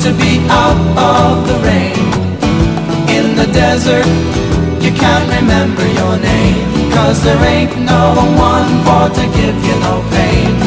to be out of the rain. In the desert, you can't remember your name, 'cause there ain't no one for to give you no pain.